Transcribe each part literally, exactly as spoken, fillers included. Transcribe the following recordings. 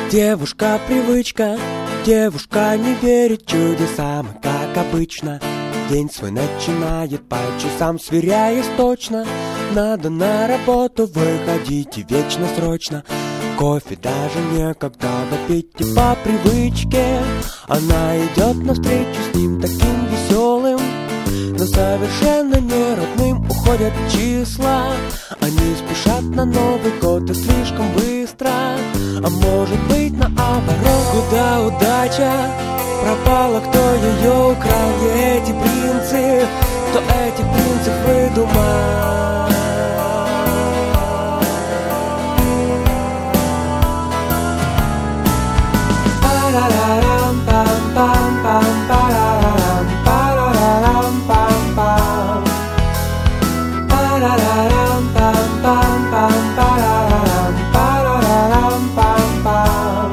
Девушка-привычка, девушка не верит чудесам, как обычно. День свой начинает по часам, сверяясь точно. Надо на работу выходить и вечно срочно. Кофе даже некогда допить, и по привычке она идет навстречу с ним таким веселым, но совершенно не родным. Уходят числа, они спешат на Новый год и слишком быстро. А может быть наоборот, куда удача пропала, кто ее украл? Не эти принцы, кто этих принцев выдумал? Парарарам, пам, пам, пам, парарарам, парарарам, пам, пам. Парарарам, пам, пам, пам, парарарам, парарарам, пам, пам.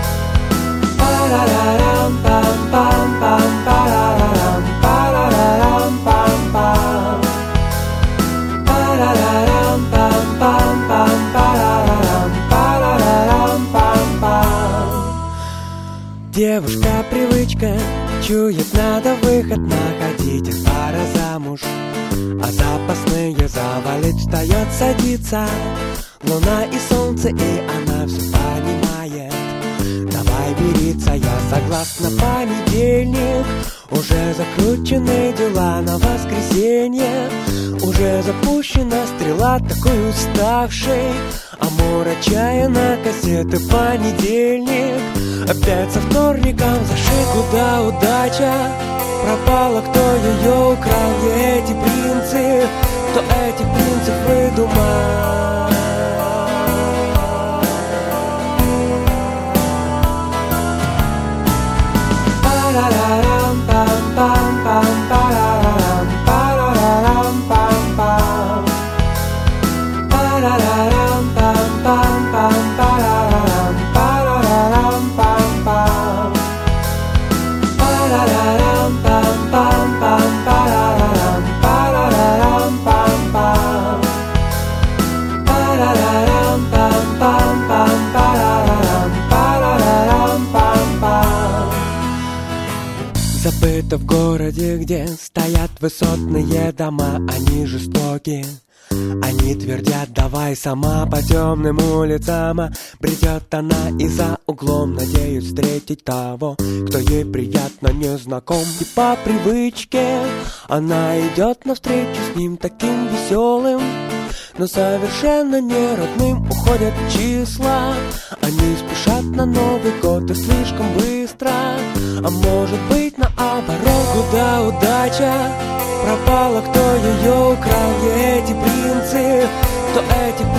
Парарарам, пам, пам, пам, парарарам, парарарам, пам, пам. Парарарам, пам, пам, пам, парарарам, парарарам, пам, пам. Девушка-привычка чует, надо выход находить, и пора замуж. А запасные завалить, встает, садится луна и солнце, и она все понимает. Давай мириться, я согласна, понедельник. Уже закручены дела на воскресенье. Уже запущена стрела, такой уставший. Амур отчаянно, кассеты, понедельник. Опять со вторником зашит, куда удача пропала, кто ее украл? Не эти принцы, кто этих принцев выдумал? Парарарам, пам, пам, пам, парарарам, парарарам, пам, пам. Парарарам, пам, пам, пам, парарарам, парарарам, пам, пам. Парарарам, пам, пам, пам, парарарам, парарарам, пам, пам. Парарарам, пам, пам, пам, парарарам, парарарам, пам, пам. Забыто в городе, где стоят высотные дома, они жестоки. Они твердят, давай сама по темным улицам. А бредет она и за углом, надеюсь встретить того, кто ей приятно незнаком. И по привычке она идет навстречу с ним таким веселым, но совершенно не родным. Уходят числа, они спешат на Новый год и слишком быстро. А может быть наоборот, куда удача пропала, кто ее украл? Не эти принцы, кто этих